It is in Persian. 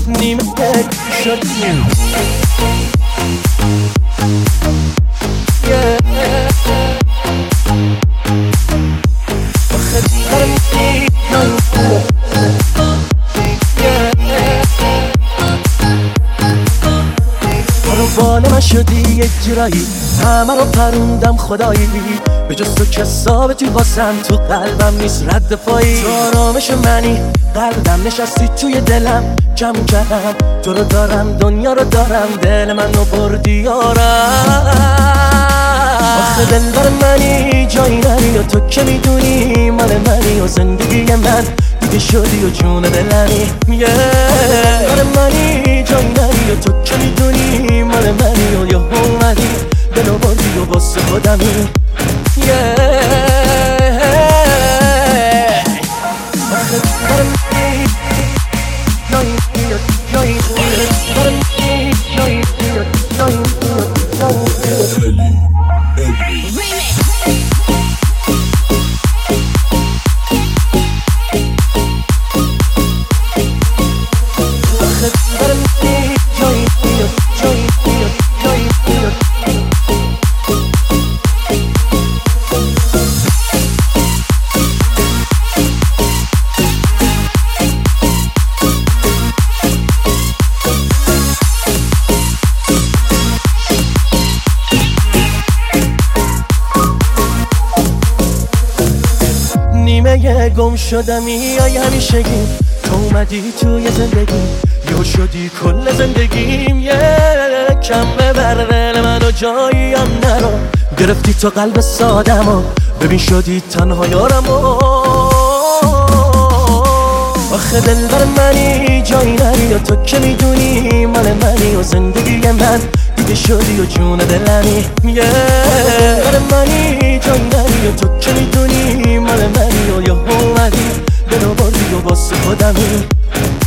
نیمه شدی بال من شدی یک جورایی، همه رو پروندم خدایی، به جز تو که ثابتی واسم تو قلبم نیست رد پایی. تو آرامش منی، قلبم نشستی توی دلم، کم کردم تو رو دارم، دنیا رو دارم، دل منو بردی یارم. آخه دلبر منی، جایی نری و تو که میدونی مال منی و زندگی من دیگه شدی و جون دلمی. دلبر منی، جایی نری و تو که میدونی مال منی و یه اومدی دلو بردی و واسه خودمی. نیمه گم شدمی یا همیشگی، تو اومدی توی زندگی یهو شدی کل زندگیم. کم ببر دل منو جاییم نرو، گرفتی تو قلب سادمو، ببین شدی تنها یارمو. آخه دلبر منی، جایی نری و تو که میدونی مال منی و زندگی من دیگه شدی و جون دلمی. دلبر منی، جایی نری و تو که میدونی مال منی و یه اومدی دلو بردی و واسه خودمی.